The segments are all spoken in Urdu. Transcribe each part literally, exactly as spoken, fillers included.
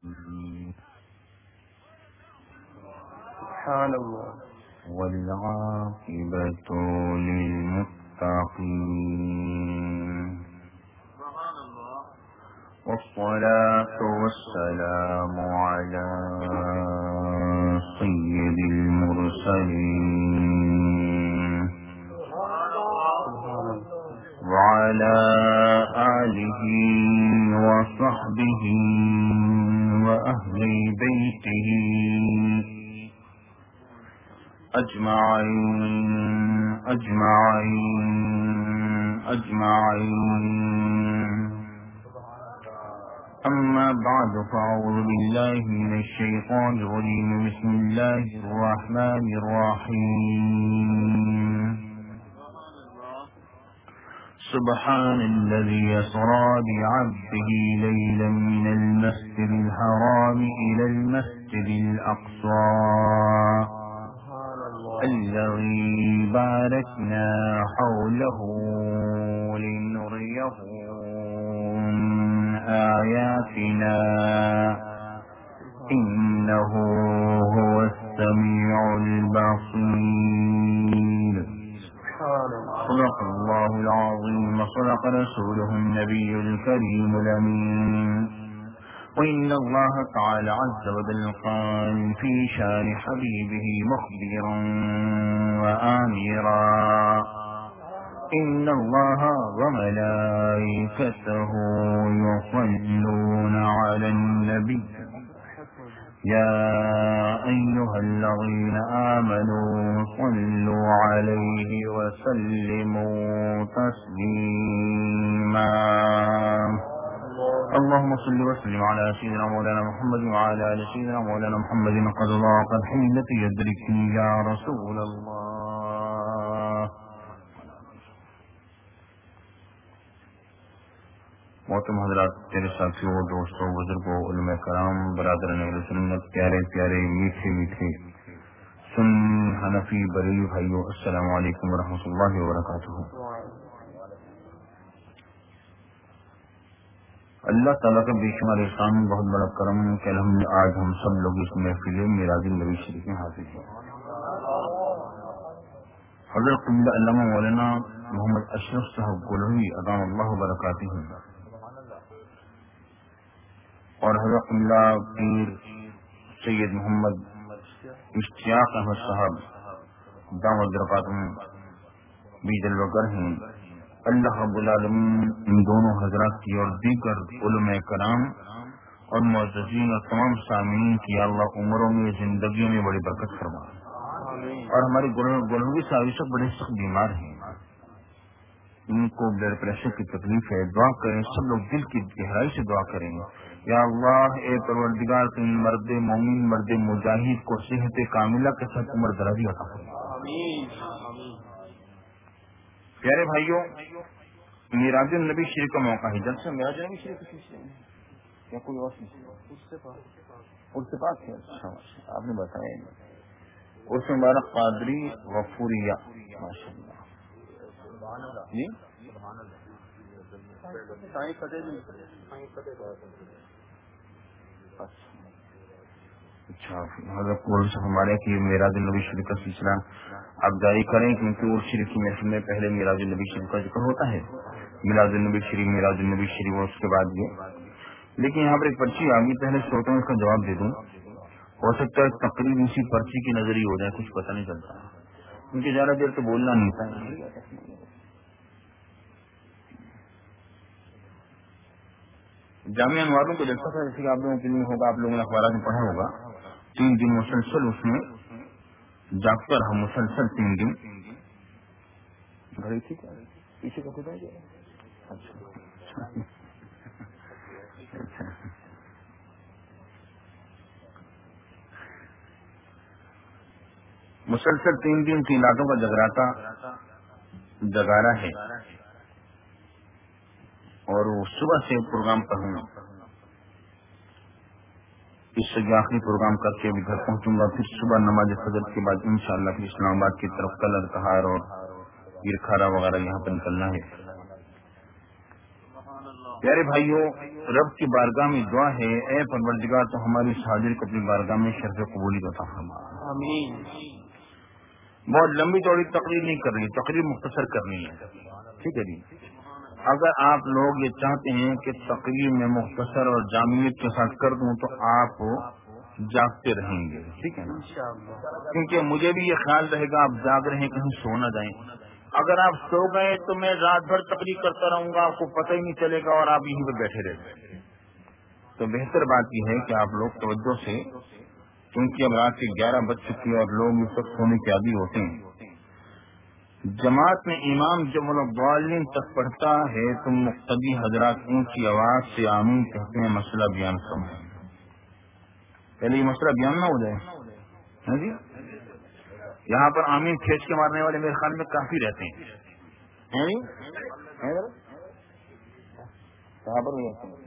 سبحان الله. والعاقبة للمتقين. والصلاة والسلام على سيد المرسلين وعلى آله وصحبه وأهل بيته أجمعين أجمعين أجمعين. أما بعد فأعوذ بالله من الشيطان الرجيم. بسم الله الرحمن الرحيم. سبحان الذي أسرى بعبده ليلا من المسجد الحرام إلى المسجد الأقصى الذي باركنا حوله لنريه من آياتنا إنه هو السميع البصير. صدق الله العظيم وصدق رسوله النبي الكريم الأمين. وإن الله تعالى عز وجل قال في شان حبيبه مخبرا وآمرا إن الله وملائكته يصلون على النبي يا أيها الذين آمنوا صلوا عليه وسلموا تسليما. اللهم صل وسلم على سيدنا مولانا محمد وعلى آل سيدنا مولانا محمد قد ضاق الحين يدركني يا رسول الله. محترم حضرات، تیرے ساتھیوں، دوستوں، بزرگوں، علماء کرام، برادران اہل سنت، پیارے پیارے میٹھے میٹھے سن حنفی بریلی بھائیوں، السلام علیکم ورحمۃ اللہ وبرکاتہ. اللہ تعالیٰ کا بے شمار احسان، بہت بڑا کرم کہ الحمد آج ہم سب لوگ اس محفل میراج النبی شریف میں حاضر ہیں. حضرت قبلہ علامہ مولانا محمد اشرف صاحب گولوی ادام اللہ برکاتہ اور حضرت قبلہ پیر سید محمد اشتیاق احمد صاحب دامت برکاتہ بھی جلوگر ہیں. اللہ رب العالمین ان دونوں حضرات کی اور دیگر علماء کرام اور معززین اور تمام سامعین کی اللہ عمروں میں، زندگیوں میں بڑی برکت فرما. اور ہمارے گولوی صاحب سب بڑے سخت بیمار ہیں، ان کو بلڈ پریشر کی تکلیف ہے. دعا کریں سب لوگ، دل کی گہرائی سے دعا کریں. یا اللہ اے پروردگار، تم مرد مومن، مرد مجاہد کو صحت کاملہ کے ساتھ عمر دراز عطا فرما. پیارے بھائیوں، میراج النبی شریف کا موقع ہے. جب سے میراج النبی شریف کیا کوئی اور اس سے بات ہے؟ آپ نے بتایا اس مبارک قادری غفوریہ، ماشاء اللہ جی. اچھا، حضرت قول سے ہمارے کہ میراج النبی شریف کا سلسلہ آپ جاری کریں، کیونکہ اور شریف کی محفل میں پہلے میراج النبی شریف کا ذکر ہوتا ہے. میراج النبی شریف، میراج النبی شریف اور اس کے بعد یہ. لیکن یہاں پر ایک پرچی آ گئی، پہلے سوچتا ہوں اس کا جواب دے دوں. ہو سکتا ہے تقریب اسی پرچی کی نظر ہی ہو جائے، کچھ پتہ نہیں چلتا، کیونکہ زیادہ دیر تو بولنا نہیں تھا. جامعہ انواروں کو جلسہ تھا، جیسے کہ آپ لوگوں کے لیے ہوگا، آپ لوگوں نے اخبارات میں پڑھا ہوگا. تین دن مسلسل اس میں جاگ کر ہم مسلسل تین دن گھڑی تھی پیچھے کا خدا جائے. اچھا مسلسل تین دن تین راتوں کا جگراتا جگارا ہے، اور وہ صبح سے پروگرام پر ہوں. اس سے آخری پروگرام کر کے ابھی گھر پہنچوں گا، پھر صبح نماز فجر کے بعد انشاءاللہ پھر اسلام آباد کی طرف کلر کہار اور گرکھارا وغیرہ یہاں پر نکلنا ہے. پیارے بھائیوں، رب کی بارگاہ میں دعا ہے، اے پروردگار تو ہماری اس حاضر کو اپنی بارگاہ میں شرف قبولی عطا فرما۔ آمین۔ بہت لمبی چوڑی تقریر نہیں کرنی، تقریر مختصر کرنی ہے، ٹھیک ہے جی۔ اگر آپ لوگ یہ چاہتے ہیں کہ تقریر میں مختصر اور جامعیت کے ساتھ کر دوں تو آپ جاگتے رہیں گے، ٹھیک ہے نا، کیونکہ مجھے بھی یہ خیال رہے گا آپ جاگ رہے ہیں، کہیں سو نہ جائیں۔ اگر آپ سو گئے تو میں رات بھر تقریر کرتا رہوں گا، آپ کو پتہ ہی نہیں چلے گا اور آپ یہیں پہ بیٹھے رہیں گے۔ تو بہتر بات یہ ہے کہ آپ لوگ توجہ سے، کیونکہ اب رات کی گیارہ بج چکی ہے اور لوگ اس وقت سونے کے عادی ہوتے ہیں۔ جماعت میں امام جب الضالین تک پڑھتا ہے تو مقتدی حضرات اونچی آواز سے آمین کہتے ہیں، مسئلہ بیان فرمائیں۔ پہلے یہ مسئلہ بیان نہ ہو جائے، ہاں جی۔ یہاں پر آمین کھینچ کے مارنے والے میرے خیال میں کافی رہتے ہیں، ہیں جی؟ کہاں پر رہتے ہیں؟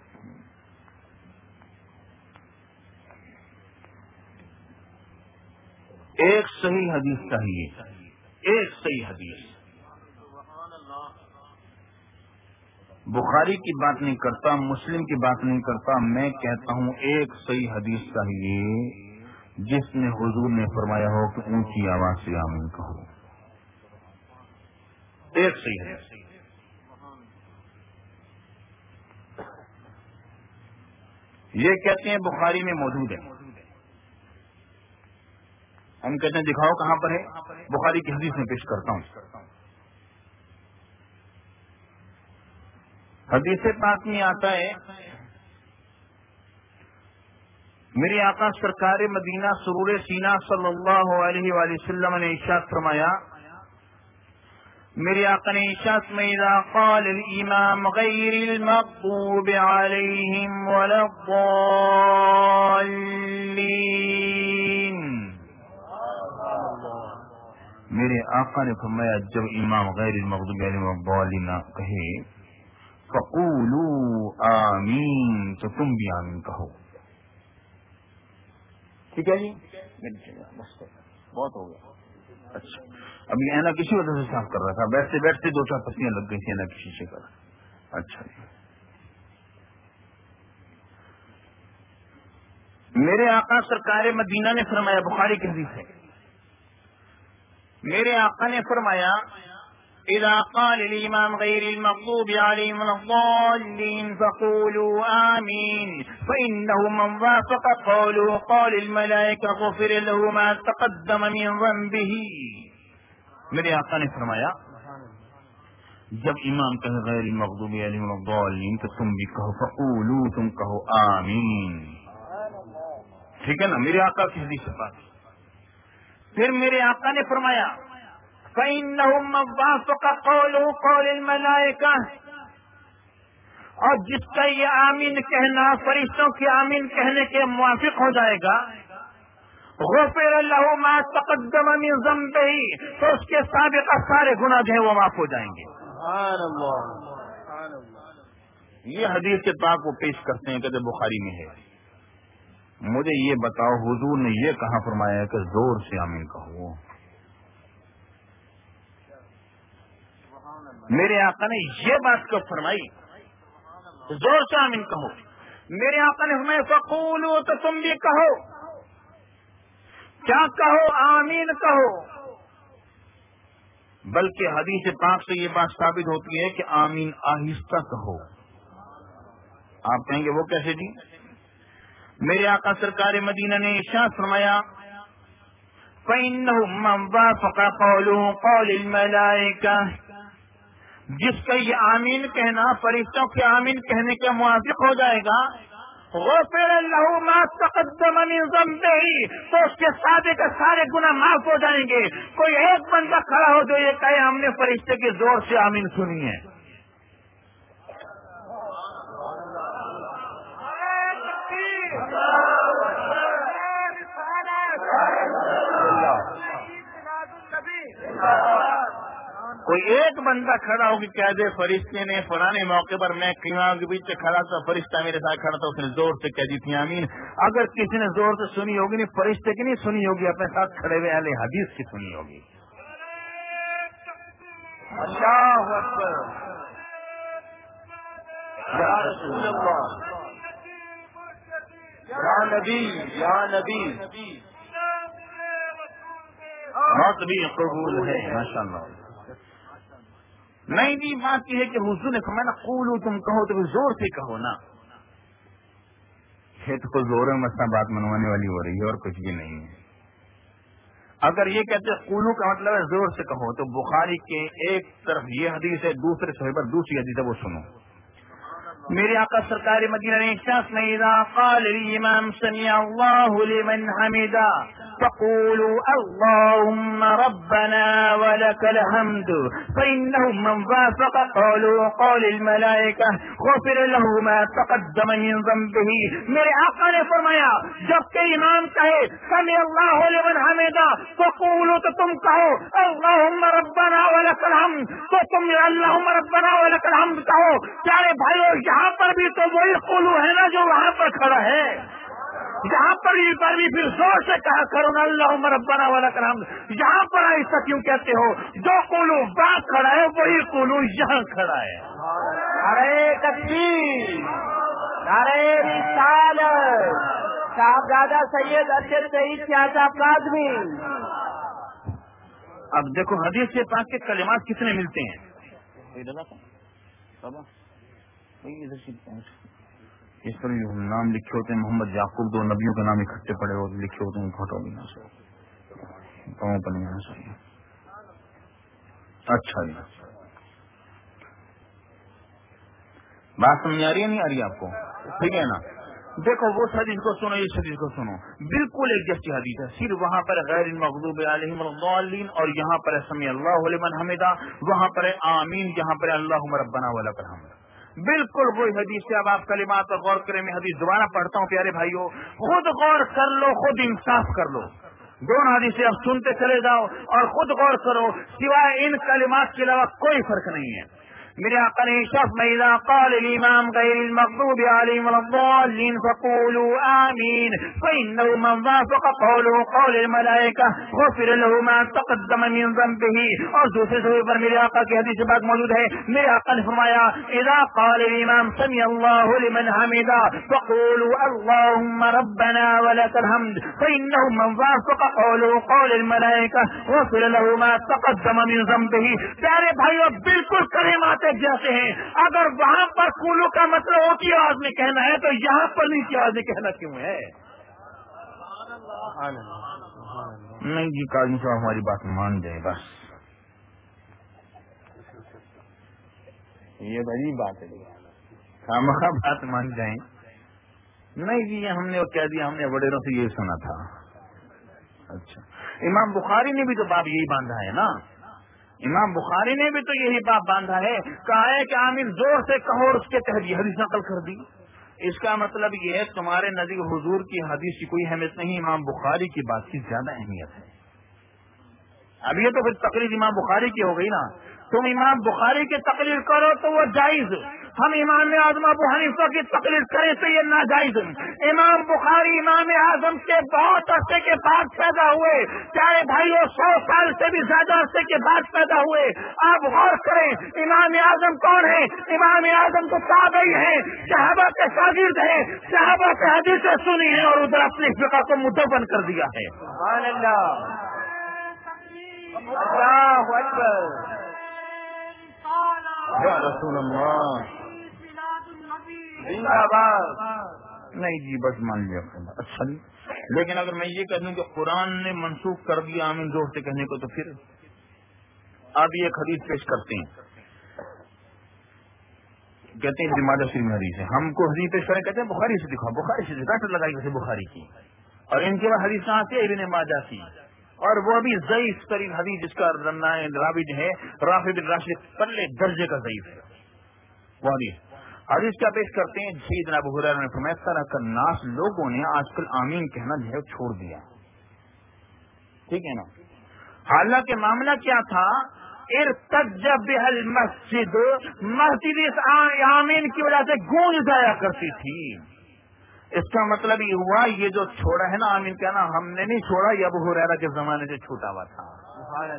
ایک صحیح حدیث چاہیے، ایک صحیح حدیث۔ بخاری کی بات نہیں کرتا، مسلم کی بات نہیں کرتا، میں کہتا ہوں ایک صحیح حدیث چاہیے جس میں حضور نے فرمایا ہو کہ اونچی آواز سے آمین کہو، ایک صحیح حدیث۔ یہ کہتے ہیں بخاری میں موجود ہے، ہم کہتے ہیں دکھاؤ کہاں پر ہے، بخاری کی حدیث میں پیش کرتا ہوں۔ حدیث پاک میں آتا ہے، میرے آقا سرکار مدینہ سرور سینہ صلی اللہ علیہ وآلہ وسلم نے ارشاد فرمایا، میرے آقا نے ارشاد میں اذا قال الامام غیر المغضوب علیہم ولا الضالین، میرے آقا نے فرمایا جب امام غیر المغضوب علیہم ولا الضالین کہے فقولوا آمین، تو تم بھی آمین کہو، ٹھیک ہے جی۔ بہت ہو گیا، اچھا اب یہ اینا کسی وجہ سے صاف کر رہا تھا، بیٹھتے بیٹھتے دو چار پسیاں لگ گئی تھی اینا کسی سے کر، اچھا جی۔ میرے آقا سرکار مدینہ نے فرمایا، بخاری کی حدیث ہے، میرے آقا نے فرمایا اذا قال الامام غیر المغضوب علیہم ولا الضالین فقولوا آمین فإنه من وافق قوله قول الملائکہ غفر له ما تقدم من ذنبه۔ میرے آقا نے فرمایا جب امام کہے غیر المغضوب علیہم ولا الضالین تو تم بھی کہو فقولوا، تم کہو آمین، ٹھیک ہے نا، میرے آقا کی حدیث سے بات۔ پھر میرے آقا نے فرمایا فَإِنَّهُ مَنْ وَافَقَ قَوْلُهُ قَوْلَ الْمَلَائِكَةِ، اور جس کا یہ آمین کہنا فرشتوں کے آمین کہنے کے موافق ہو جائے گا، غفر له ما تقدم من ذنبه، تو اس کے سابقہ سارے گناہ جو ہیں وہ معاف ہو جائیں گے۔ سبحان اللہ۔ یہ حدیث پاک کو پیش کرتے ہیں کہ بخاری میں ہے۔ مجھے یہ بتاؤ حضور نے یہ کہاں فرمایا کہ زور سے آمین کہو؟ میرے آقا نے یہ بات کب فرمائی زور سے آمین کہو؟ میرے آقا نے فرمایا فقولوا، تو تم بھی کہو، کیا کہو؟ آمین کہو۔ بلکہ حدیث پاک سے یہ بات ثابت ہوتی ہے کہ آمین آہستہ کہو۔ آپ کہیں گے وہ کیسے جی؟ میرے آقا سرکار مدینہ نے ارشاد فرمایا فَإِنَّهُ مَنْ وَافَقَ قَوْلُهُ قَوْلَ الْمَلَائِكَةِ، جس کا یہ آمین کہنا فرشتوں کے آمین کہنے کے موافق ہو جائے گا، غفر له ما تقدم من ذنبه، تو اس کے سابق کے سارے گناہ معاف ہو جائیں گے۔ کوئی ایک بندہ کھڑا ہو جو یہ کہے ہم نے فرشتے کے زور سے آمین سنی ہے۔ کوئی ایک بندہ کھڑا ہو کہ کہہ دے فرشتے نے فلانے موقع پر میں قیام کے پیچھے کھڑا تھا، فرشتہ میرے ساتھ کھڑا تھا، اس نے زور سے کہہ دی تھی آمین۔ اگر کسی نے زور سے سنی ہوگی نہیں، فرشتے کی نہیں سنی ہوگی، اپنے ساتھ کھڑے ہوئے اہل حدیث کی سنی ہوگی۔ اللہ اکبر۔ یا رسول اللہ، یا نبی، یا نبی، بہت بھی قبول ہے ماشاء اللہ۔ نہیں جی، بات یہ ہے کہ حضور نے فرمایا قولو، تم کہو تو زور سے کہو نا، یہ تو زور مسئلہ بات منوانے والی ہو رہی ہے اور کچھ بھی نہیں ہے۔ اگر یہ کہتے قولو کا مطلب ہے زور سے کہو، تو بخاری کے ایک طرف یہ حدیث ہے، دوسرے صحیح پر دوسری حدیث ہے، وہ سنو۔ میرے آقا سرکار مدینہ نے شخص میں اذا قال الامام سمع اللہ لمن حمدا فقولوا اللهم ربنا ولك الحمد فإنه من وافق قوله قول الملائكة غفر له ما تقدم من ذنبه۔ میرے آقا نے فرمایا جب کہ امام کہے سمع اللہ لمن حمدا فقولوا، تو تم کہو اللهم ربنا ولك الحمد، تو تم اللهم ربنا ولك الحمد کہو۔ پیارے بھائیو، یہاں پر بھی تو وہی قولو ہے نا جو وہاں پر کھڑا ہے، یہاں پر بھی پر بھی پھر زور سے کہا کرو نا اللہم ربنا ولک الحمد۔ یہاں پر ایسا کیوں کہتے ہو؟ جو قولو وہاں کھڑا ہے وہی قولو یہاں کھڑا ہے۔ نعرہ تکبیر، نعرہ رسالت، صاحبزادہ سید ارشد سعید شاہ صاحب کاظمی۔ اب دیکھو حدیث سے پاک کے کلمات کتنے ملتے ہیں۔ اس پر نام لکھے ہوتے ہیں محمد یعقوب، دو نبیوں کے نام اکٹھے پڑے اور لکھے ہوتے ہیں، گھٹوں بھی نہ پاؤں پر نہیں آنا چاہیے۔ اچھا جی، بات سمجھ آ رہی ہے نہیں آ رہی آپ کو؟ ٹھیک ہے نا۔ دیکھو وہ حدیث کو سنو، اس حدیث کو سنو، بالکل ایک جیسی حدیث ہے، صرف وہاں پر غیر المغضوب علیہم الضالین اور یہاں پر سمع اللہ لمن حمدا، وہاں پر آمین، یہاں پر اللہم ربنا ولک الحمد، بالکل وہی حدیث سے۔ اب آپ کلمات پر غور کریں، میں حدیث دوبارہ پڑھتا ہوں پیارے بھائیوں، خود غور کر لو، خود انصاف کر لو، دونوں حدیثیں اب سنتے چلے جاؤ اور خود غور کرو، سوائے ان کلمات کے علاوہ کوئی فرق نہیں ہے۔ میرے آقا نے شخص میں اذا قال الامام غیر المغضوب علیہم الضالین فقولوا آمین فإنه من وافق قوله قول الملائکہ غفر له ما تقدم من ذنبه۔ اور دوسرے صحیح پر میرے آقا کی حدیث بات موجود ہے، میرے آقا نے فرمایا اذا قال الامام سمع اللہ لمن حمدا فقولوا اللهم ربنا ولك الحمد فإنه من وافق قوله قول الملائکہ غفر له ما تقدم من ذنبه۔ پیارے بھائیو، بالکل کلمات جیسے ہیں، اگر وہاں پر قولو کا مطلب اونچی آواز میں کہنا ہے تو یہاں پر نیچی آواز میں کہنا کیوں ہے؟ نہیں جی، قاضی صاحب ہماری بات مان جائے بس، یہ بڑی بات ہے، ہمارا بات مان جائیں۔ نہیں جی، ہم نے کہہ دیا، ہم نے وڈیروں سے یہ سنا تھا۔ اچھا، امام بخاری نے بھی تو باب یہی باندھا ہے نا، امام بخاری نے بھی تو یہی باب باندھا ہے، کہا ہے کہ آمین زور سے کہو، اور اس کے تحت یہ حدیث نقل کر دی۔ اس کا مطلب یہ ہے تمہارے نزدیک حضور کی حدیث کی کوئی اہمیت نہیں، امام بخاری کی بات کی زیادہ اہمیت ہے۔ اب یہ تو پھر تقریر امام بخاری کی ہو گئی نا، تم امام بخاری کی تقریر کرو تو وہ جائز، ہم امام اعظم ابو حنیفہ کی تقریر کریں تو یہ ناجائز۔ امام بخاری امام اعظم کے بہت عرصے کے بعد پیدا ہوئے، پیارے بھائیوں، سو سال سے بھی زیادہ عرصے کے بعد پیدا ہوئے۔ آپ غور کریں، امام اعظم کون ہے؟ امام اعظم تو تابعی ہیں، صحابہ کے شاگرد ہیں، صحابہ سے حدیثیں سنی ہیں اور ادھر اپنی فقہ کو مدون کر دیا ہے۔ سبحان اللہ، اللہ اکبر، یا رسول اللہ، زندہ باد۔ نہیں جی بس مان لیا۔ اچھا جی، لیکن اگر میں یہ کہہ دوں کہ قرآن نے منسوخ کر دیا آمین زور سے کہنے کو، تو پھر آپ یہ ایک حدیث پیش کرتے ہیں، کہتے ہیں ماجہ شریف میں حدیث ہے، ہم کو حدیث پیش کریں، کہتے ہیں بخاری سے دکھاؤ، بخاری سے دکھا لگائی جیسے بخاری کی، اور ان کے بعد حدیث کہاں سے؟ ابن ماجہ کی، اور وہ بھی ضعیف ترین حدیث جس کا راوی جو ہے رافع بن راشد پلے درجے کا ضعیف ہے وہ حدیث۔ حدیث کیا پیش کرتے ہیں؟ سیدنا ابو ہریرہ نے فرمایا طرح کا ناس لوگوں نے آج کل آمین کہنا جو ہے چھوڑ دیا، ٹھیک ہے نا۔ حالانکہ معاملہ کیا تھا؟ ارتج بها المسجد، مسجد اس آمین کی وجہ سے گونج جایا کرتی تھی۔ اس کا مطلب یہ ہوا یہ جو چھوڑا ہے نا آمین کہنا، ہم نے نہیں چھوڑا، یہ ابو ہریرہ کے زمانے سے چھوٹا ہوا تھا۔ سبحان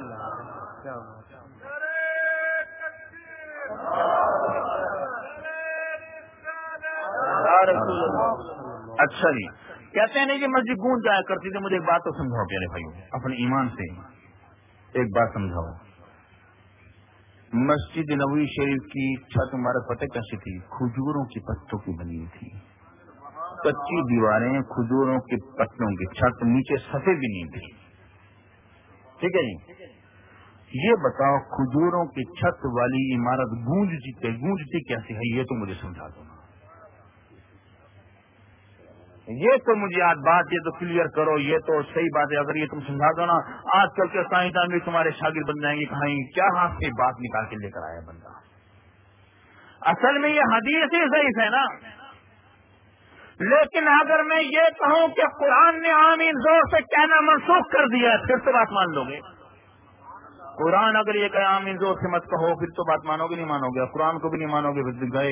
اللہ، رسول اللہ۔ اچھا جی، کہتے ہیں نہیں کہ مسجد گونج جایا کرتی تھی، مجھے ایک بات تو سمجھاؤ پیارے بھائیوں، اپنے ایمان سے ایک بات سمجھاؤ، مسجد نبوی شریف کی چھت مبارک پتہ کیسی تھی؟ کھجوروں کی پتوں کی بنی تھی، کچی دیواریں، کھجوروں کے پتوں کی چھت، نیچے سطح بھی نہیں تھی، ٹھیک ہے جی۔ یہ بتاؤ کھجوروں کی چھت والی عمارت گونجتی گونجتی کیسے ہے؟ یہ تو مجھے سمجھا دو، یہ تو مجھے آج بات یہ تو کلیئر کرو، یہ تو صحیح بات ہے، اگر یہ تم سمجھا دو نا، آج کل کے سائنسدان بھی تمہارے شاگرد بن جائیں گے، کہیں کیا ہاتھ سے بات نکال کے لے کر آیا بندہ۔ اصل میں یہ حدیث ہی ضعیف ہے نا، لیکن اگر میں یہ کہوں کہ قرآن نے آمین زور سے کہنا منسوخ کر دیا ہے، پھر تو بات مان لو گے۔ قرآن اگر یہ کہ آمین زور سے مت کہو، پھر تو بات مانو گے نہیں مانو گے، قرآن کو بھی نہیں مانو گے، پھر گئے،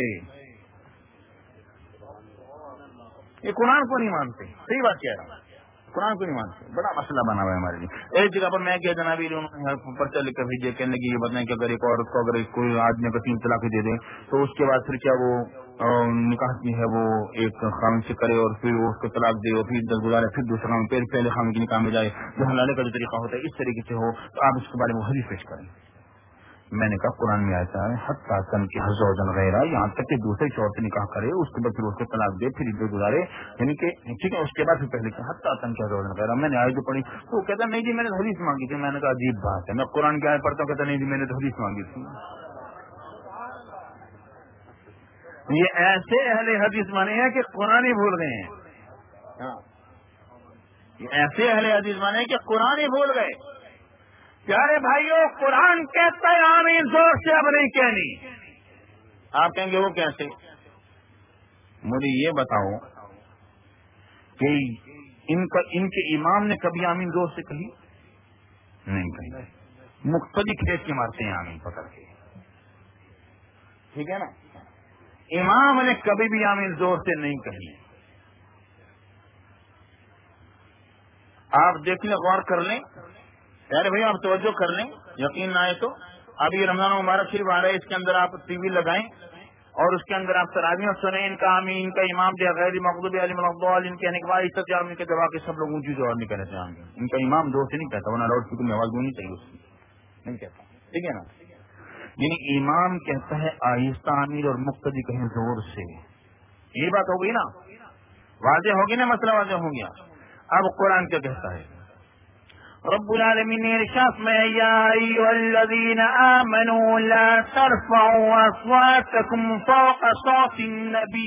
یہ قرآن کو نہیں مانتے، صحیح بات کہہ رہا ہوں، قرآن کو نہیں مانتے، بڑا مسئلہ بنا ہوا ہے ہمارے لیے۔ ایک جگہ پر میں کیا جنابی پرچہ لکھ کر بھیجے، کہنے لگے یہ بتائیں کہ اگر ایک عورت کو اگر کوئی آدمی کا تین طلاق دے دے تو اس کے بعد پھر کیا وہ نکاح کی ہے وہ ایک خامن سے کرے اور پھر وہ اس کو طلاق دے اور پھر دس گزارے پھر دوسرا خامن پھر پہلے خامن کے نکاح میں جائے، جو حلالے کا جو طریقہ ہوتا ہے اس طریقے سے ہو، تو آپ اس کے بارے میں حدیث پیش کریں۔ میں نے کہا قرآن میں آتا ہے حتی تن کی حزوجن غیرہ، یہاں تک کہ دوسرے شوہر سے نکاح کرے، اس کے بعد پھر اس کو طلاق دے، پھر عدت گزارے، یعنی کہ ٹھیک ہے، اس کے بعد پھر پہلے کہ حتی تن کی حزوجن غیرہ۔ میں نے آیت جو پڑھی تو وہ کہتا نہیں جی میں نے حدیث مانگی تھی، میں نے کہا عجیب بات ہے، میں قرآن کی آیت پڑھتا ہوں، کہتا نہیں جی میں نے حدیث مانگی تھی۔ یہ ایسے اہل حدیث مانے ہیں کہ قرآن ہی بھول گئے ہیں، یہ ایسے اہل حدیث مانے ہیں کہ قرآن ہی بھول گئے۔ پیارے بھائیوں، قرآن کہتا ہے آمین زور سے اب نہیں کہنی، آپ کہیں گے وہ کیسے؟ مجھے یہ بتاؤ کہ ان کا ان کے امام نے کبھی آمین زور سے کہی؟ نہیں کہی، مختلف کھیت کے مارتے ہیں آمین پکڑ کے، ٹھیک ہے نا، امام نے کبھی بھی آمین زور سے نہیں کہی۔ آپ دیکھ لیں، غور کر لیں یار بھائی، آپ توجہ کر لیں، یقین نہ آئے تو ابھی رمضان مبارک شریف آ رہا ہے، اس کے اندر آپ ٹی وی لگائیں اور اس کے اندر آپ تراویح سنیں، ان کا آمین، ان کا امام دے غیر مغضوب علیہم الضالین کہنے کے بعد اس طرح آمین کے جواب کے سب لوگ اونچی جواب نہیں کہتے آمین، ان کا امام زور سے نہیں کہتا، ورنہ لاؤڈ اسپیکر میں آواز گونی چاہیے اس کی، نہیں کہتا، ٹھیک ہے نا، یعنی امام کہتا ہے آہستہ آمین اور مقتدی کہیں زور سے، یہ بات ہو گئی نا، واضح ہوگی نا، مسئلہ واضح ہو گیا۔ اب قرآن کیا کہتا ہے؟ رب العالمین نے ارشاد میں یا ایھا الذین آمنوا لا ترفعوا اصواتکم فوق صوت النبی،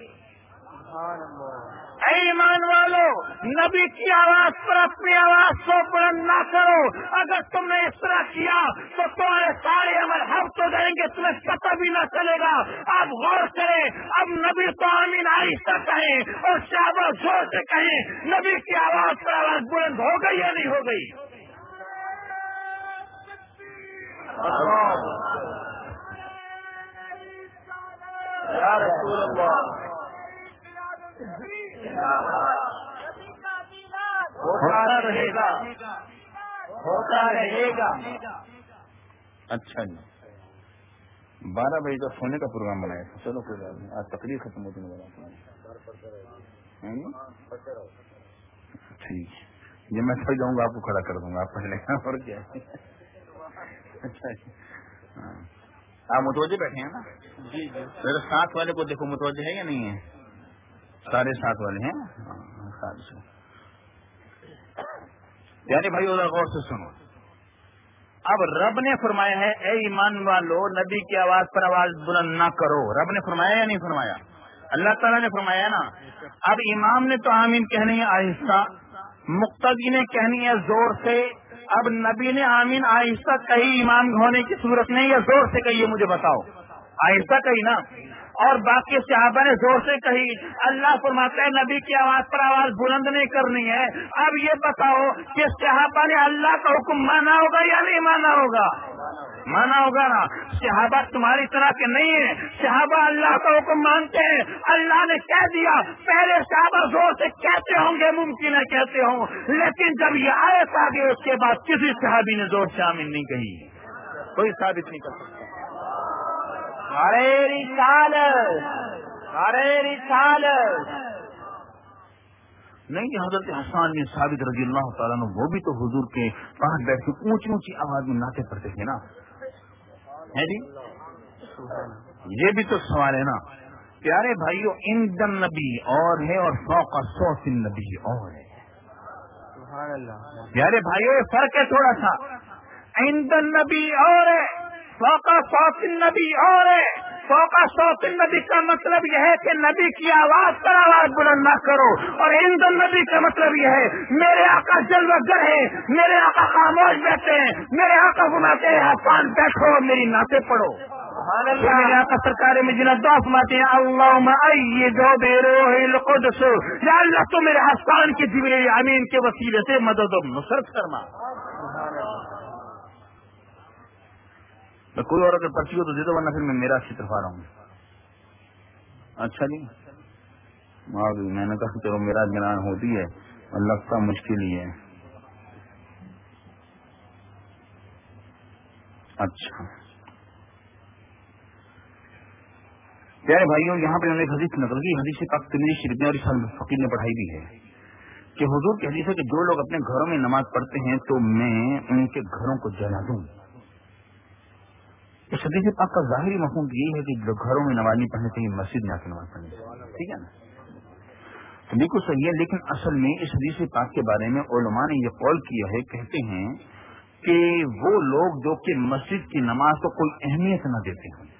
اے ایمان والو نبی کی آواز پر اپنی آواز کو بلند نہ کرو، اگر تم نے اس طرح کیا تو تمہارے سارے عمل حبط ہو جائیں گے، تمہیں پتہ بھی نہ چلے گا۔ اب غور کریں، اب نبی تو آمین آہستہ کہیں اور صحابہ زور سے کہیں، نبی کی آواز پر آواز بلند ہو گئی یا نہیں ہو گئی؟ یا رسول اللہ، ہوتا رہے گا، ہوتا رہے گا۔ اچھا جی، بارہ بجے کا سونے کا پروگرام بنایا تھا، چلو کوئی بات نہیں، آج تقریر ختم ہوتی نظر آتی ہے، ٹھیک ہے، یہ میں تھک جاؤں گا آپ کو کھڑا کر دوں گا، آپ پڑھ لیں گے اور کیا۔ اچھا جی، آپ متوجہ بیٹھے ہیں نا؟ جی جی، میرے ساتھ والے کو دیکھو متوجہ ہے یا نہیں ہے؟ سارے ساتھ والے ہیں، یعنی بھائی ادھر غور سے سنو، اب رب نے فرمایا ہے اے ایمان والو نبی کی آواز پر آواز بلند نہ کرو، رب نے فرمایا یا نہیں فرمایا؟ اللہ تعالیٰ نے فرمایا نا۔ اب امام نے تو آمین کہنی ہے آہستہ، مقتدی نے کہنی ہے زور سے، اب نبی نے آمین آہستہ کہی امام ہونے کی صورت نہیں یا زور سے کہی ہے؟ مجھے بتاؤ، آہستہ کہی نا، اور باقی صحابہ نے زور سے کہی۔ اللہ فرماتا ہے نبی کی آواز پر آواز بلند نہیں کرنی ہے۔ اب یہ بتاؤ کہ صحابہ نے اللہ کا حکم مانا ہوگا یا نہیں مانا ہوگا؟ مانا ہوگا نا۔ صحابہ تمہاری طرح کے نہیں ہیں، صحابہ اللہ کا حکم مانتے ہیں، اللہ نے کہہ دیا، پہلے صحابہ زور سے کہتے ہوں گے، ممکن ہے کہتے ہوں، لیکن جب یہ آیت آ گئی اس کے بعد کسی صحابی نے زور سے آمین نہیں کہی، کوئی ثابت نہیں کر سکتا۔ نعرہ رسالت، ارے رسالت نہیں کہ حضرت حسان بن ثابت رضی اللہ تعالیٰ عنہ وہ بھی تو حضور کے پاس بیٹھ کے اونچی اونچی آواز میں نعتیں پڑھتے تھے نا، ہے جی؟ یہ بھی تو سوال ہے نا پیارے بھائیو، اندن نبی اور ہے اور فوق صوت النبی اور ہے. سبحان اللہ. پیارے بھائیو یہ فرق ہے تھوڑا سا، اندن نبی اور ہے فوق صوت النبی اور ہے. فوق صوت النبی کا مطلب یہ ہے کہ نبی کی آواز پر آواز بلند نہ کرو، اور عند النبی کا مطلب یہ ہے میرے آقا جلوہ گر ہے، میرے آقا خاموش بیٹھتے ہیں، میرے آقا فرماتے ہیں حسان بیٹھو میری نعتیں پڑھو. میرے آقا سرکار مدینہ دعا فرماتے ہیں اللہم ایدو بروح القدس، یا اللہ تو میرے حسان کے جبریل امین کے وسیلے سے مدد و نصرت فرما. میں کوئی اور اگر پرچی ہو تو دے دو ورنہ پھر میں میرا اچھی طرف آ رہا ہوں. اچھا جی میں نے کہا چلو میرا جنان ہوتی ہے اور لگتا مشکل ہی ہے. اچھا پیارے بھائیوں یہاں پہ انہوں نے حدیث نقل کی، حدیث پاک ترمذی شریف میں اور اس فقیر نے پڑھائی بھی ہے کہ حضور کی حدیث ہے کہ جو لوگ اپنے گھروں میں نماز پڑھتے ہیں تو میں ان کے گھروں کو جلا دوں. اس حدیث پاک کا ظاہری مفہوم یہی ہے کہ جو گھروں میں نماز نہیں پڑھنی چاہیے، مسجد میں آ کے نماز پڑھنی چاہیے. ٹھیک ہے نا، تو بالکل صحیح ہے. لیکن اصل میں اس حدیث پاک کے بارے میں علماء نے یہ قول کیا ہے، کہتے ہیں کہ وہ لوگ جو کہ مسجد کی نماز کو کوئی اہمیت نہ دیتے ہیں،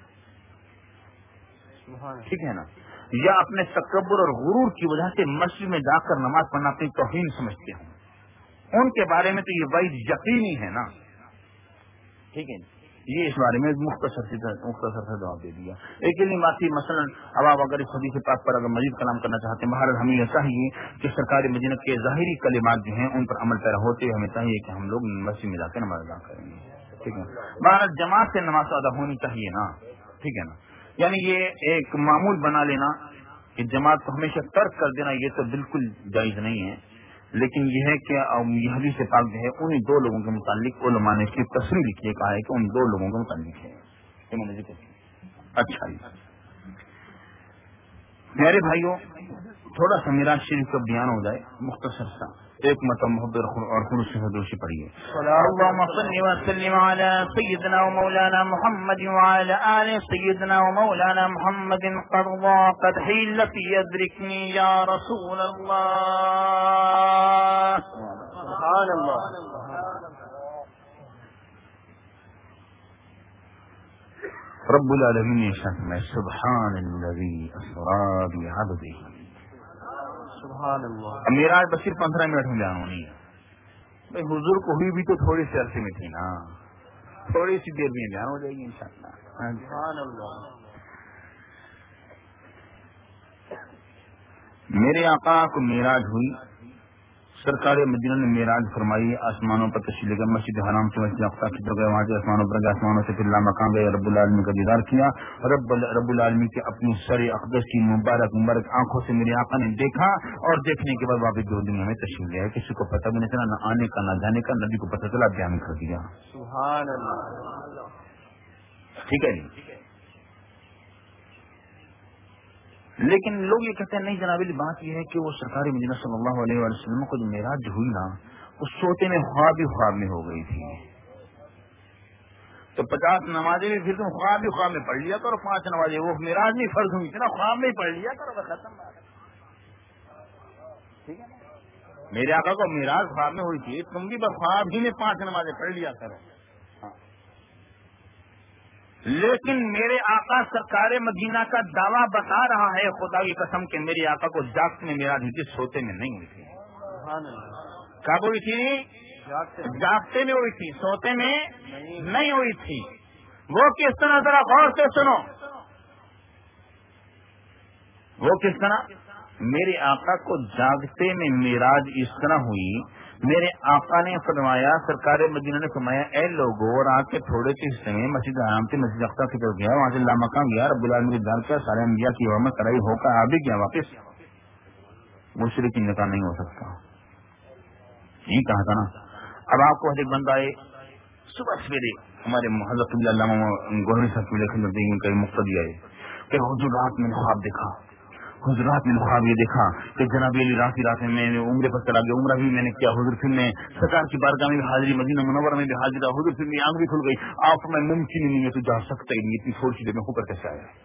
ٹھیک ہے نا، یا اپنے تکبر اور غرور کی وجہ سے مسجد میں جا کر نماز پڑھنا اپنی توہین سمجھتے ہیں، ان کے بارے میں تو یہ وعید یقینی ہے نا. ٹھیک ہے، یہ اس بارے میں مختصر سے مختصر سے جواب دے دیا. ایک علم باقی مثلا اب آپ اگر اس حدیث پاک پر اگر مزید کلام کرنا چاہتے ہیں، بہرحال ہمیں یہ چاہیے کہ سرکار مدینہ کے ظاہری کلمات جو ہیں ان پر عمل پیرا ہوتے ہوئے ہمیں چاہیے کہ ہم لوگ مسجد میں جا کے نماز ادا کریں گے. ٹھیک ہے، بہرحال جماعت سے نماز ادا ہونی چاہیے نا. ٹھیک ہے نا، یعنی یہ ایک معمول بنا لینا کہ جماعت کو ہمیشہ ترک کر دینا یہ تو بالکل جائز نہیں ہے. لیکن یہ ہے کہ یہ حدیث پاک جو ہے انہیں دو لوگوں کے متعلق علماء نے اس کی تصریح لکھی ہے، کہا ہے کہ ان دو لوگوں کے متعلق ہے. اچھا جی میرے بھائیوں تھوڑا سا میراج شریف کا بیان ہو جائے مختصر سا، ایک مرتبہ محبت اور خلوص سے دوشی پڑھیے. اللهم صل وسلم على سيدنا ومولانا محمد وعلى آل سيدنا ومولانا محمد قد ضاقت حيلتي يدركني يا رسول الله. سبحان الله. رب العالمین نے سبحان الذی اسری بعبدہ. سبحان اللہ. اب معراج بس صرف پندرہ منٹ میں بیان ہونی ہے بھائی، حضور کو ہوئی بھی تو تھوڑی سی عرصے میں تھی نا، تھوڑی سی دیر میں بیان ہو جائے گی انشاءاللہ. سبحان اللہ. میرے آقا کو معراج ہوئی، سرکار مدینہ نے معراج فرمائی، آسمانوں پر تشریف لے گئے، مسجد حرام سے مسجد اقصی کی طرف گئے، وہاں سے آسمانوں پر گئے، آسمانوں سے پھر لامکان گئے، رب العالمین کا دیدار کیا. رب رب العالمین کے اپنی سر اقدس کی مبارک مبارک آنکھوں سے میرے آقا نے دیکھا، اور دیکھنے کے بعد واپس دو دنیا میں تشریف لے آئے. کسی کو پتہ بھی نہیں چلا، نہ آنے کا نہ جانے کا، نبی کو پتہ چلا بیان کر دیا. سبحان اللہ. ٹھیک ہے جی. لیکن لوگ یہ کہتے ہیں نہیں جناب، بات یہ ہے کہ وہ سرکار مدینہ صلی اللہ علیہ وسلم کو جو معراج ہوئی نا اس سوتے میں خواب ہی خواب میں ہو گئی تھی. تو پچاس نمازیں بھی پھر تم خواب ہی خواب میں پڑھ لیا کرو، پانچ نمازیں وہ معراج نہیں فرض ہوئی تھی نا، خواب میں ہی پڑھ لیا کرو، ختم. ٹھیک ہے، میرے آقا کو معراج خواب میں ہوئی تھی، تم بھی بس خواب ہی میں پانچ نمازیں پڑھ لیا کرو. لیکن میرے آقا سرکار مدینہ کا دعویٰ بتا رہا ہے خدا کی قسم کہ میرے آقا کو جاگتے میں معراج ہوئی تھی، سوتے میں نہیں ہوئی تھی. کب ہوئی تھی؟ جاگتے میں ہوئی تھی، سوتے میں نہیں ہوئی تھی. وہ کس طرح، ذرا غور سے سنو، وہ کس طرح؟ میرے آقا کو جاگتے میں معراج اس طرح ہوئی، میرے آقا نے فرمایا، سرکار مدینہ نے فرمایا اے لوگوں، رات کے تھوڑے سے حصے میں مسجد حرام سے مسجد اقصی کی طرف گیا، وہاں سے لامکان گیا، رب العالمین کی دار کیا، سارے انبیاء کی حرمت کرائی، ہو کر آ بھی گیا واپس. مشرک کی نکاح نہیں ہو سکتا، یہ کہا تھا نا. اب آپ کو ایک بندہ ہے صبح سویرے ہمارے حضرت علامہ گوہری صاحب کی لکھن کا مقتدی آئے، کہ حضور رات میں خواب دیکھا، حضور رات میں خواب یہ دیکھا کہ جناب علی رات ہی رات میں میں نے عمرے پر چلا گیا، عمرہ بھی میں نے کیا، حضور پھر میں سرکار کی بارگاہ میں بھی حاضری، مدینہ منورہ میں بھی حاضر رہا، حضور پھر میری آنکھ بھی کھل گئی، آپ میں ممکن ہی نہیں ہے تو جا سکتا ہی نہیں، اتنی تھوڑی سی دیر میں ہو کر کیسے آیا؟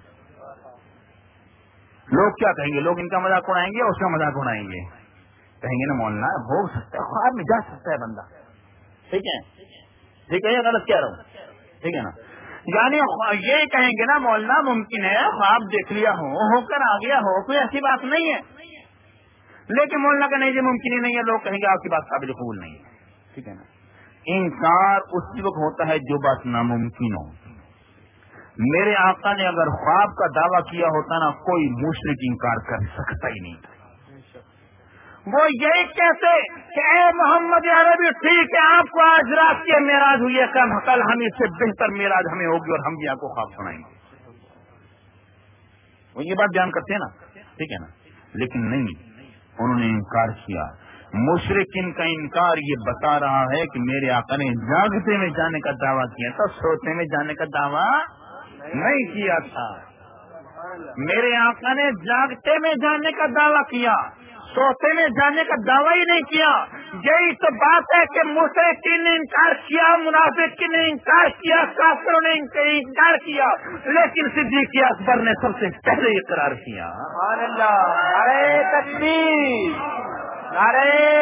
لوگ کیا کہیں گے؟ لوگ ان کا مذاق اڑائیں گے اور اس کا مذاق اڑائیں گے، کہیں گے نا مولانا ہو سکتا ہے خواب میں جا سکتا ہے بندہ، ٹھیک ہے ٹھیک ہے، یہ غلط کہہ رہا ہوں، ٹھیک ہے نا، یعنی یہ کہیں گے نا مولانا ممکن ہے خواب دیکھ لیا ہو ہو کر آ گیا ہو، کوئی ایسی بات نہیں ہے، لیکن مولانا کا نہیں یہ ممکن ہی نہیں ہے، لوگ کہیں گے آپ کی بات قابل قبول نہیں ہے، ٹھیک ہے نا۔ انکار اس وقت ہوتا ہے جو بات ناممکن ہو۔ میرے آقا نے اگر خواب کا دعویٰ کیا ہوتا نا کوئی مشرک انکار کر سکتا ہی نہیں تھا، وہ یہی کہتے کہ اے محمد عربی ٹھیک ہے آپ کو آج رات کی معراج ہوئی ہے، کل ہم اس سے بہتر معراج ہمیں ہوگی اور ہم بھی آپ کو خواب سنائیں گے، وہ یہ بات بیان کرتے ہیں نا، ٹھیک ہے نا، لیکن نہیں، انہوں نے انکار کیا۔ مشرکین کا انکار یہ بتا رہا ہے کہ میرے آقا نے جاگتے میں جانے کا دعویٰ کیا تھا، سوتے میں جانے کا دعویٰ نہیں کیا تھا۔ میرے آقا نے جاگتے میں جانے کا دعویٰ کیا، سوتے میں جانے کا دعویٰ ہی نہیں کیا۔ یہی تو بات ہے کہ مشرکین نے انکار کیا، منافقین نے انکار کیا، کافروں نے انکار کیا، لیکن صدیق اکبر نے سب سے پہلے اقرار کیا۔ سبحان اللہ، نعرہ تکبیر، نعرہ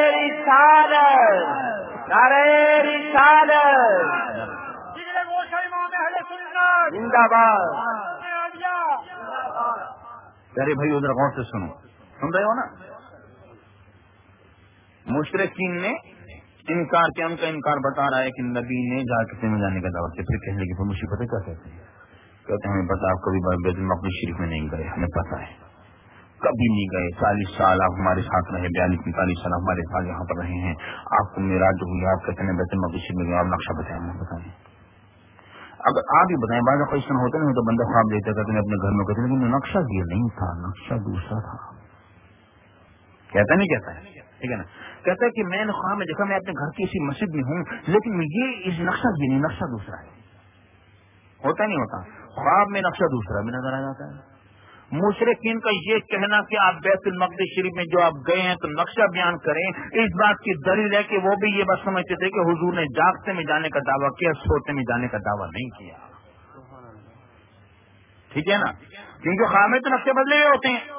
رسالت، نعرہ رسالت، زندہ باد۔ ارے بھائی ادھر غور سے سنو، سن رہے ہو نا؟ مشرکین نے انکار کیا، ان کا انکار بتا رہا ہے کہ نبی نے جاگتے میں جانے کا دعویٰ کیا، پھر کہنے لگے مجھے پتہ کیا کہتے ہیں، کہتے ہیں ہمیں پتا آپ کبھی بیت المقدس شریف میں نہیں گئے، ہمیں پتا ہے کبھی نہیں گئے، چالیس سال آپ ہمارے ساتھ رہے، بیالیس پینتالیس سال ہمارے ساتھ یہاں پر رہے ہیں، آپ کو معراج جو ہوئی آپ کہتے ہیں بیت المقدس شریف میں گئے، آپ نقشہ بتائیں، ہمیں بتائیں، اگر آپ ہی بتائیں، بعض کوشچن ہوتا نہیں تو بندہ خواب دیتا کہتے ہیں اپنے گھر میں کہتے ہیں لیکن نقشہ یہ نہیں تھا، نقشہ دوسرا تھا، کہتا نہیں کہتا ہے، ٹھیک ہے نا، کہتا ہے کہ میں نے خواب میں دیکھا میں اپنے گھر کی اسی مسجد میں ہوں لیکن یہ اس نقشہ یہ نہیں، نقشہ دوسرا ہے، ہوتا نہیں ہوتا، خواب میں نقشہ دوسرا بھی نظر آ جاتا ہے۔ مشرکین کا یہ کہنا کہ آپ بیت المقدس شریف میں جو آپ گئے ہیں تو نقشہ بیان کریں، اس بات کی دلیل ہے کہ وہ بھی یہ بات سمجھتے تھے کہ حضور نے جاگتے میں جانے کا دعویٰ کیا، سوتے میں جانے کا دعویٰ نہیں کیا، ٹھیک ہے نا، کیونکہ خواب میں تو نقشے بدلے ہوئے ہوتے ہیں۔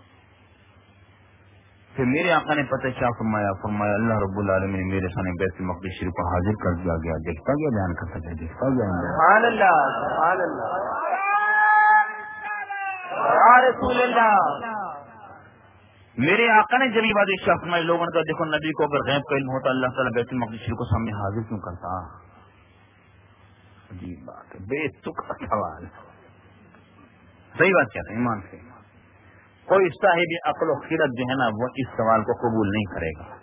پھر میرے آقا نے پتہ کیا فرمایا، فرمایا اللہ رب العالمین نے میرے سامنے بیت المقدس شریف کو حاضر کر دیا گیا، دیکھتا گیا بیان کرتا گیا، دیکھتا گیا، سبحان اللہ، سبحان اللہ، یا رسول اللہ۔ میرے آقا نے جب یہ بات ارشاد فرمائی، لوگوں نے کہا دیکھو نبی کو اگر غیب کا علم ہوتا اللہ تعالیٰ بیت المقدس شریف کو سامنے حاضر کیوں کرتا؟ عجیب بات ہے، بے تکا سوال، صحیح بات کہتا ہے ایمان سے، کوئی صاحب عقل و خیرت جو ہے نا وہ اس سوال کو قبول نہیں کرے گا۔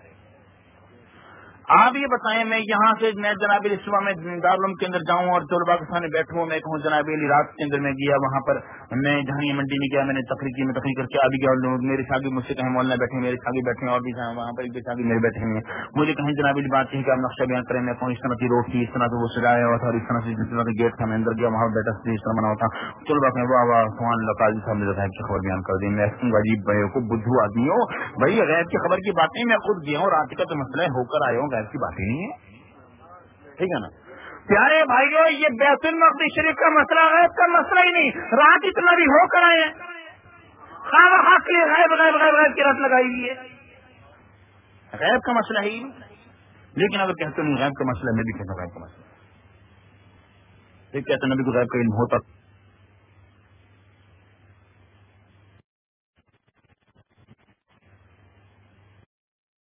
آپ یہ بتائیں میں یہاں سے میں جناب علی صبح میں دارالعلوم کے اندر جاؤں اور طلباء کے سامنے بیٹھوں، میں کہوں جناب علی رات کے اندر میں گیا وہاں پر میں جہانگیر منڈی میں گیا، میں نے تقریر کی، میں تقریر کر کے ابھی گیا، میرے شاگرد مجھ سے کہیں مولانا بیٹھے، میرے شاگرد بیٹھے ہیں اور بھی وہاں پر ایک شاگرد میرے بیٹھے ہیں، مجھے کہیں جناب علی بات کہیں کہ آپ نقشہ بیان کریں، میں کہوں اس طرح کی روڈ تھی، اس طرح سے وہ سجایا ہوا تھا اور اس طرح سے جس طرح سے گیٹ تھا، میں اندر گیا وہاں بیٹھا اس طرح بنا ہوا تھا، طلباء کہیں واہ واہ سبحان اللہ قاضی صاحب نے غیب کی خبر بیان کر دی، میں عجیب بھائی کو بدھو آدمی ہو بھائی، غیب کی خبر کی باتیں میں خود گیا ہوں، رات کا تو مسئلہ ہو کر آئے ہوں، غیب کی باتیں نہیں ہے، ٹھیک ہے نا۔ پیارے بھائیو یہ بیت المقدس شریف کا مسئلہ غیب کا مسئلہ ہی نہیں، رات اتنا بھی ہو کر آئے ہیں، خواہ کے لیے غیب غیب غیب غیب کی رات لگائی ہوئی ہے، غیب کا مسئلہ ہی نہیں، لیکن اگر کہتے نہیں غیب کا مسئلہ میں بھی کہتا غیب کا مسئلہ، ایک کہتے نبی کو غیب کا علم ہوتا